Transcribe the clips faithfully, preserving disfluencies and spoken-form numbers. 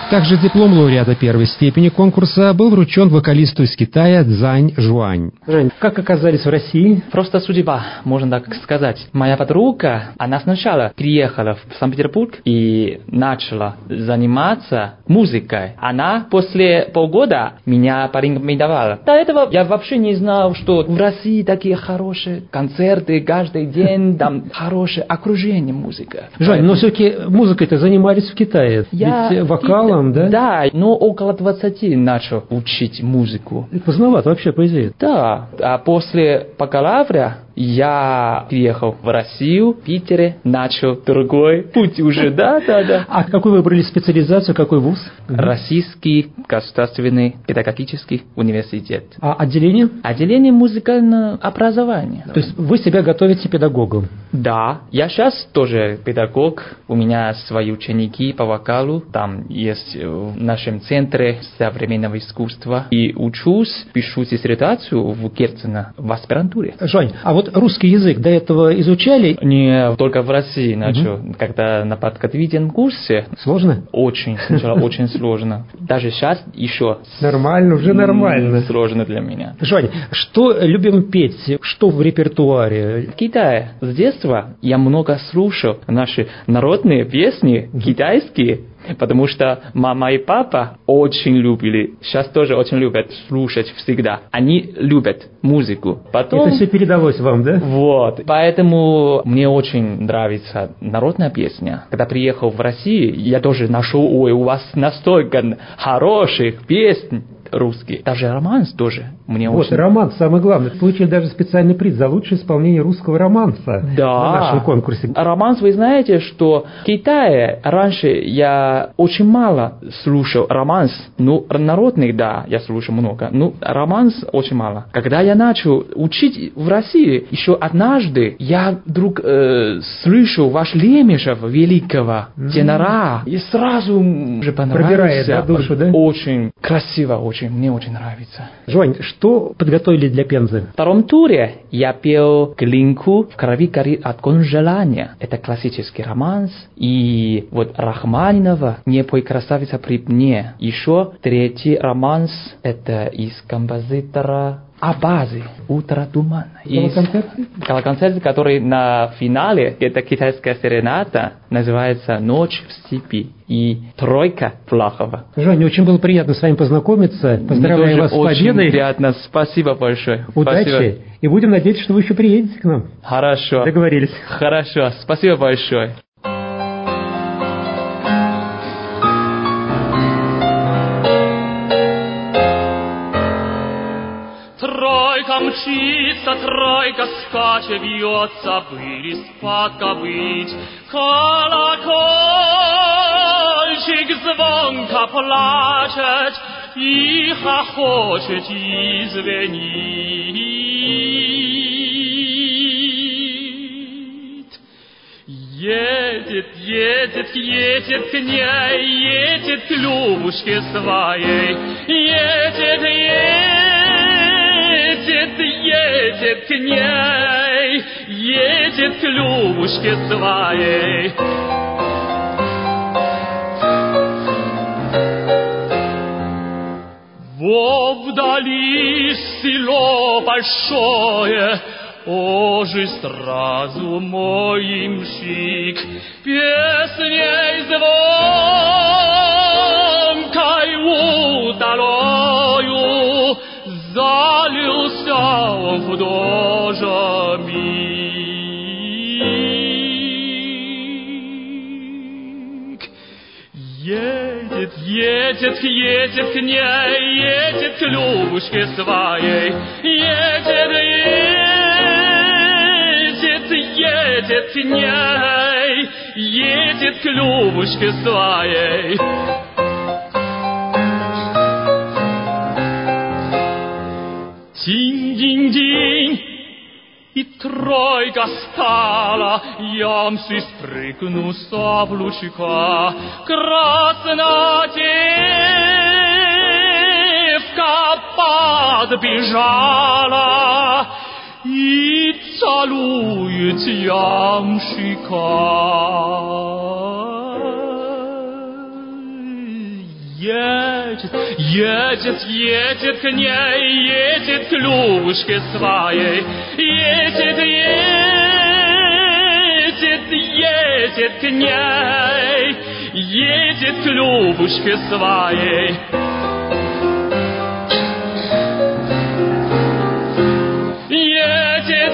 Также диплом лауреата первой степени конкурса был вручен вокалисту из Китая Цзань Жуань. Жень, как оказались в России? Просто судьба, можно так сказать. Моя подруга, она сначала приехала в Санкт-Петербург и начала заниматься музыкой. Она после полгода меня порекомендовала. До этого я вообще не знал, что в России такие хорошие концерты каждый день, там хорошее окружение музыки. Жень, но все-таки музыкой-то занимались в Китае. Я Ведь вокалом, да? Да, но около двадцати начал учить музыку. Поздновато вообще, по идее. Да, а после бакалавра я приехал в Россию, в Питере, начал другой путь уже, да, да, да. А какую выбрали специализацию, какой вуз? Российский государственный педагогический университет. А отделение? Отделение музыкального образования. То есть вы себя готовите педагогом? Да, я сейчас тоже педагог, у меня свои ученики по вокалу, там есть в нашем центре современного искусства. И учусь, пишу диссертацию в Герцена в аспирантуре. Жень, а вот русский язык до этого изучали? Не, только в России начал. Угу. Когда на подготовительном курсе. Сложно? Очень, сначала очень сложно. Даже сейчас еще. Нормально, уже нормально. Сложно для меня. Жень, что любим петь? Что в репертуаре? В Китае с детства я много слушал наши народные песни, китайские. Потому что мама и папа очень любили, сейчас тоже очень любят слушать всегда. Они любят музыку. Потом... Это все передалось вам, да? Вот. Поэтому мне очень нравится народная песня. Когда приехал в Россию, я тоже нашел, ой, у вас настолько хороших песен русские. Даже романс тоже мне вот, очень... Вот, романс, самое главное. Получили даже специальный приз за лучшее исполнение русского романса. Да. На нашем конкурсе. Романс, вы знаете, что в Китае раньше я очень мало слушал романс. Ну, народных, да, я слушал много. Ну, романс очень мало. Когда я начал учить в России, еще однажды я вдруг э, слышал ваш Лемешев, великого mm-hmm. тенора, и сразу же понравился. Пробирает, да, душу, да? Очень красиво, очень. Мне очень нравится. Жень, что подготовили для Пензы? В втором туре я пел «Глинку в крови горит огонь желания». Это классический романс. И вот Рахманинова «Не пой, красавица, при мне». Еще третий романс – это из композитора Абазы «Утро туманно». Колоконцерт, который на финале, это китайская серената, называется «Ночь в степи». И тройка Плахова. Женя, очень было приятно с вами познакомиться. Поздравляю вас с победой. Очень приятно. Спасибо большое. Удачи. Спасибо. И будем надеяться, что вы еще приедете к нам. Хорошо. Договорились. Хорошо. Спасибо большое. Тройка мчится, тройка скачет, бьется пыль из-под копыт. Колокольчик звонко плачет и хохочет и звенит. Едет, едет, едет к ней, едет к Любушке своей, едет, едет, едет к ней, едет к Любушке своей. Во вдали село большое, о, жизнь сразу мой имщик, песней звонкой удалою залился он в дождик. Едет, едет, едет к ней, едет к Любушке своей, едет, едет, едет к ней, едет к Любушке своей. Динь-динь-динь, и тройка стала, ямси спрыгну с облучка. Красная девка подбежала и целует ямщика. Едет, едет, едет к ней, едет к Любушке своей. Едет, едет, едет к ней, едет к Любушке своей. Едет,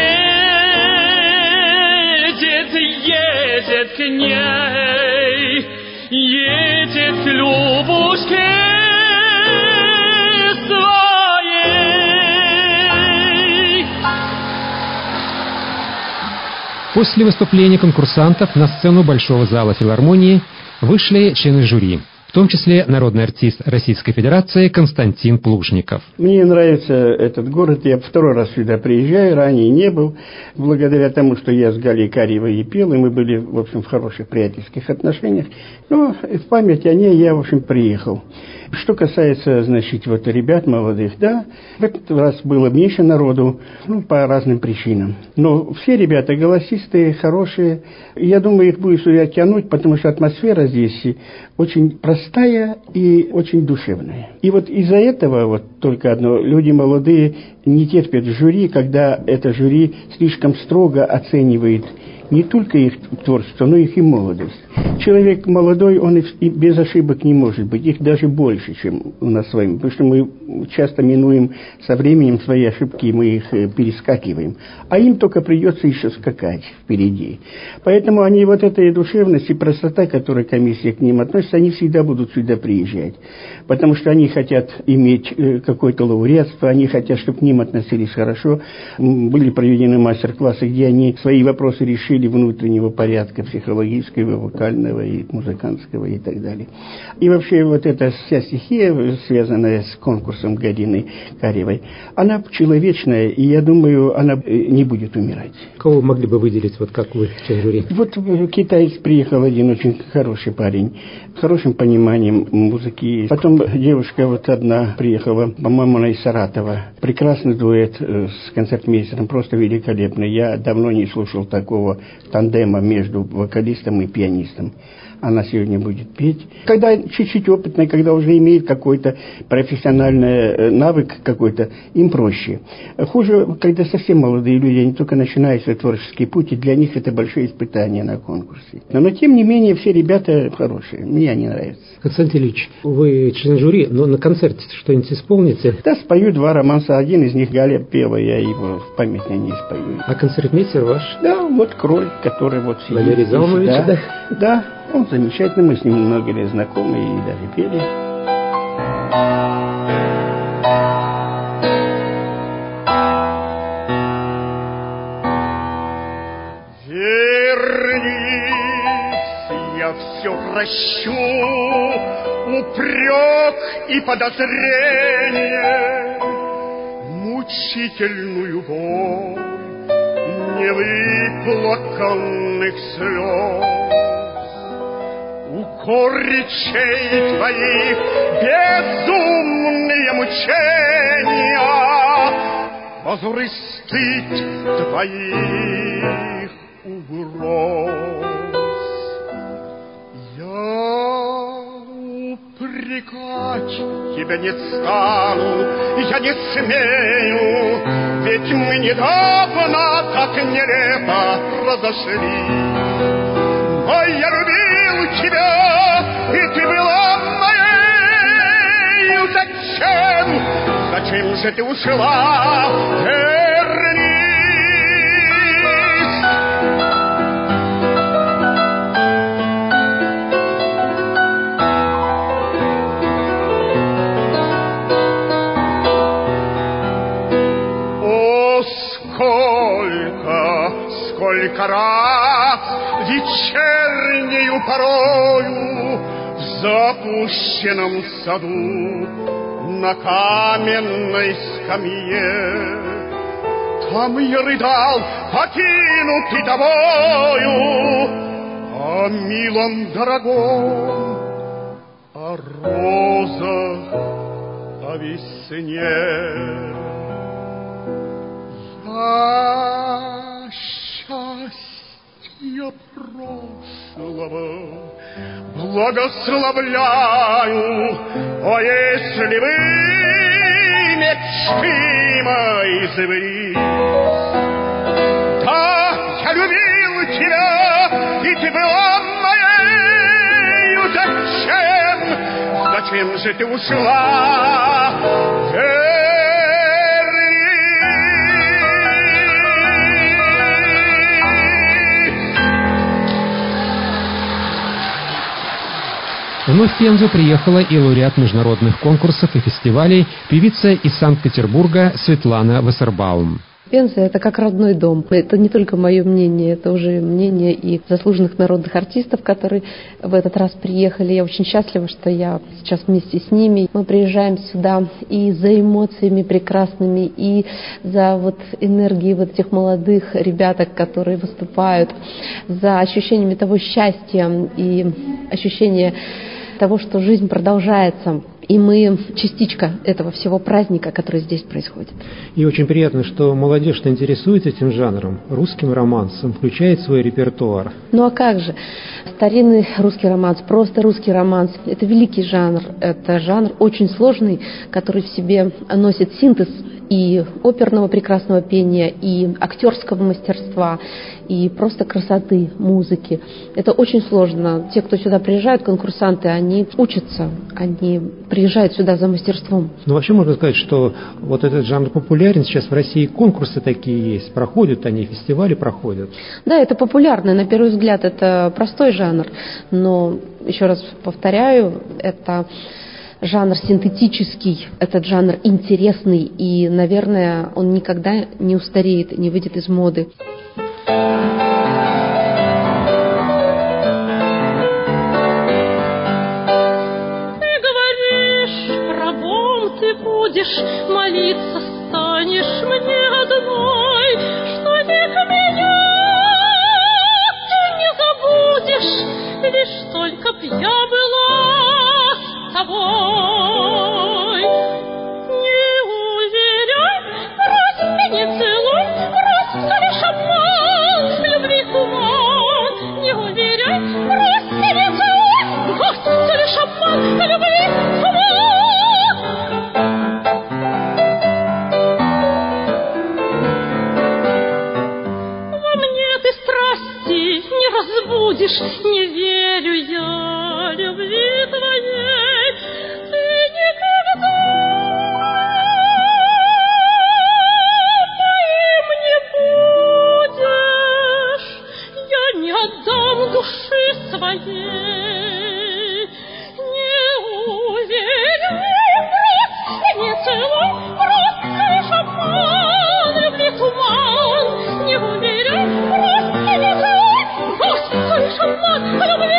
едет, едет к ней, едет к Любушке своей. После выступления конкурсантов на сцену Большого зала филармонии вышли члены жюри, в том числе народный артист Российской Федерации Константин Плужников. Мне нравится этот город, я второй раз сюда приезжаю, ранее не был, благодаря тому, что я с Галей Карьевой и пел, и мы были, в общем, в хороших приятельских отношениях. Но в память о ней я, в общем, приехал. Что касается, значит, вот ребят молодых, да, в этот раз было меньше народу, ну, по разным причинам. Но все ребята голосистые, хорошие. Я думаю, их будет сюда тянуть, потому что атмосфера здесь очень простая и очень душевная. И вот из-за этого, вот только одно, люди молодые не терпят жюри, когда это жюри слишком строго оценивает не только их творчество, но и их и молодость. Человек молодой, он и без ошибок не может быть. Их даже больше, чем у нас с вами. Потому что мы часто минуем со временем свои ошибки, и мы их перескакиваем. А им только придется еще скакать впереди. Поэтому они, вот эта душевность и простота, которая комиссия к ним относится, они всегда будут сюда приезжать. Потому что они хотят иметь какое-то лауреатство, они хотят, чтобы к ним относились хорошо. Были проведены мастер-классы, где они свои вопросы решили внутреннего порядка, психологического, вокального и музыкантского и так далее. И вообще вот эта вся стихия, связанная с конкурсом Галины Карьевой, она человечная, и я думаю, она не будет умирать. Кого вы могли бы выделить, вот как вы, член жюри? Вот китаец приехал один очень хороший парень, с хорошим пониманием музыки. Потом девушка вот одна приехала, по-моему, она из Саратова. Прекрасный дуэт с концертмейстером, просто великолепный. Я давно не слушал такого тандема между вокалистом и пианистом. Она сегодня будет петь. Когда чуть-чуть опытная, когда уже имеет какой-то профессиональный навык какой-то, им проще. Хуже, когда совсем молодые люди, они только начинают свой творческий путь, и для них это большое испытание на конкурсе. Но, но тем не менее, все ребята хорошие. Мне они нравятся. Константин Ильич, вы член жюри, но на концерте что-нибудь исполните? Да, спою два романса. Один из них Галя пела, я его в память на ней спою. А концертмейстер ваш? Да, вот Кроль, который вот сидит. Валерий Залмович, да? Да, да. Он замечательный, мы с ним много лет знакомы и даже пели. Вернись, я все прощу, упрек и подозрение, мучительную боль невыплаканных слез. Укор речей твоих безумные мучения, позор и стыд твоих угроз. Я упрекать тебя не стану, я не смею, ведь мы недавно так нелепо разошлись. Но я любил тебя, и ты была моей. Зачем, зачем же ты ушла? Вернись. О, сколько, сколько раз вечернею порою в запущенном саду на каменной скамье там я рыдал, покинутый тобою, о милом дорогом, о розах, о весне. Я счастье прошлого благословляю. О, если бы мечты мои забыли. Да, я любил тебя, и ты была моею. Зачем, зачем же ты ушла? Вновь в Пензу приехала и лауреат международных конкурсов и фестивалей, певица из Санкт-Петербурга Светлана Вассербаум. Пенза — это как родной дом. Это не только мое мнение, это уже мнение и заслуженных народных артистов, которые в этот раз приехали. Я очень счастлива, что я сейчас вместе с ними. Мы приезжаем сюда и за эмоциями прекрасными, и за вот энергией вот этих молодых ребяток, которые выступают, за ощущениями того счастья и ощущение того, что жизнь продолжается. И мы частичка этого всего праздника, который здесь происходит. И очень приятно, что молодежь интересуется этим жанром, русским романсом, включает свой репертуар. Ну а как же? Старинный русский романс, просто русский романс – это великий жанр. Это жанр очень сложный, который в себе носит синтез и оперного прекрасного пения, и актерского мастерства, и просто красоты музыки. Это очень сложно. Те, кто сюда приезжают, конкурсанты, они учатся, они приезжают сюда за мастерством. Ну, вообще можно сказать, что вот этот жанр популярен. Сейчас в России конкурсы такие есть, проходят они, фестивали проходят. Да, это популярно. На первый взгляд это простой жанр, но, еще раз повторяю, это жанр синтетический, этот жанр интересный, и, наверное, он никогда не устареет, не выйдет из моды. Будешь молиться, станешь мне одной, что век меня ты не забудешь, лишь только б я была с тобой. Не уверяй, просто не целуй, просто лишь обман, любви туман. Не уверяй, просто не целуй, просто лишь обман, любви туман. Разбудишь, не верю я любви твоей, ты никогда моим не будешь, я не отдам души своей. Не уверяй, просто не целуй, просто лишь обман, любви туман. Не уверяй, просто не целуй, слышь, обман, любви,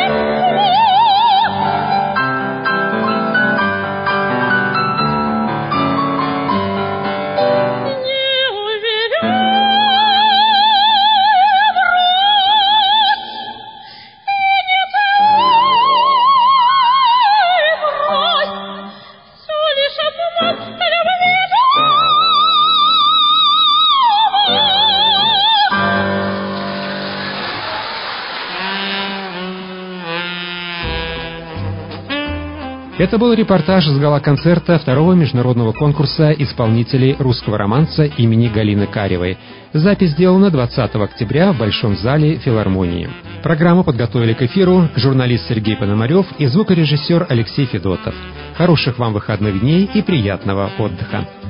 не уверяй, брось, и не целуй, брось, все лишь обман, любви, Это был репортаж с гала-концерта второго международного конкурса исполнителей русского романса имени Галины Каревой. Запись сделана двадцатого октября в Большом зале филармонии. Программу подготовили к эфиру журналист Сергей Пономарев и звукорежиссер Алексей Федотов. Хороших вам выходных дней и приятного отдыха.